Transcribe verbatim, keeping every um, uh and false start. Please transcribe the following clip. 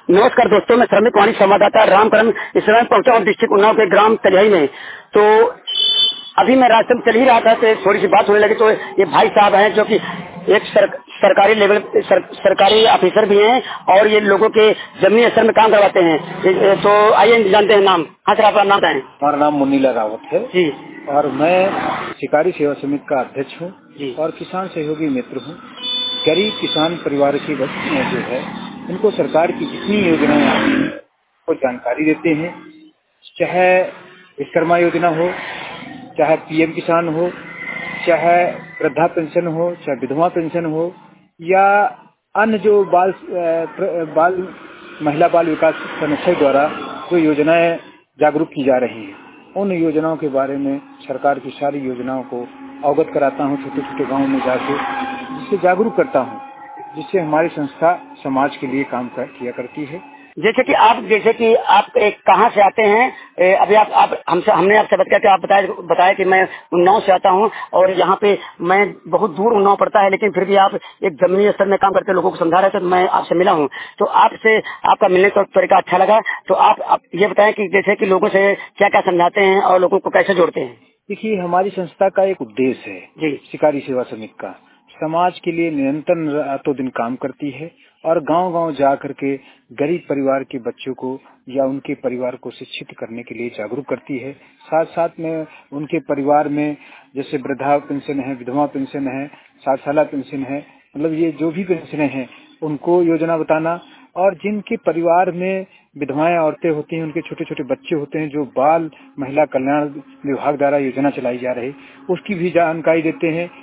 नमस्कार दोस्तों, मैं श्रमिक वाणी संवाददाता रामकरण इस समय पहुंचा हूँ डिस्ट्रिक्ट उन्नाव के ग्राम तलियाई में। तो अभी मैं रास्ते में चल ही रहा था तो थोड़ी सी बात होने लगी। तो ये भाई साहब हैं जो कि एक सर, सरकारी लेवल सर, सरकारी ऑफिसर भी हैं और ये लोगों के जमीनी स्तर में काम करवाते हैं। तो आइए जानते हैं नाम। हाँ सर, आपका नाम क्या है? हमारा नाम मुनीला रावत है जी। और मैं शिकारी सेवा समिति का अध्यक्ष हूँ जी। और किसान सहयोगी मित्र हूँ। गरीब किसान परिवार के बच्चे जो है इनको सरकार की जितनी योजनाएं आती हैं वो जानकारी देते हैं, चाहे विश्वकर्मा योजना हो, चाहे पीएम किसान हो, चाहे वृद्धा पेंशन हो, चाहे विधवा पेंशन हो या अन्य जो बाल बाल महिला बाल विकास संगठन द्वारा जो योजनाएं जागरूक की जा रही हैं, उन योजनाओं के बारे में सरकार की सारी योजनाओं को अवगत कराता हूँ। छोटे छोटे गांवों में जाके जिससे जागरूक करता हूँ, जिससे हमारी संस्था समाज के लिए काम कर, किया करती है। जैसे कि आप जैसे कि आप एक कहाँ से आते हैं? ए, अभी आप, आप हमसे हमने आपसे बताया कि आप बताया बताया कि मैं उन्नाव से आता हूँ और यहाँ पे मैं बहुत दूर उन्नाव पड़ता है, लेकिन फिर भी आप एक जमीनी स्तर में काम करके लोगों को समझा रहे थे। तो मैं आपसे मिला हूँ तो आपसे आपका मिलने का तरीका अच्छा लगा। तो आप, आप ये बताएं कि जैसे कि लोगों से क्या क्या समझाते हैं और लोगों को कैसे जोड़ते हैं? देखिए, हमारी संस्था का एक उद्देश्य है जी। शिकारी सेवा समिति का समाज के लिए निरंतर रातों दिन काम करती है और गांव-गांव जा करके गरीब परिवार के बच्चों को या उनके परिवार को शिक्षित करने के लिए जागरूक करती है। साथ साथ में उनके परिवार में जैसे वृद्धा पेंशन है, विधवा पेंशन है, साठ साल पेंशन है, मतलब ये जो भी पेंशनें हैं उनको योजना बताना, और जिनके परिवार में विधवाएं औरतें होती हैं, उनके छोटे छोटे बच्चे होते हैं जो बाल महिला कल्याण विभाग द्वारा योजना चलाई जा रही, उसकी भी जानकारी देते हैं।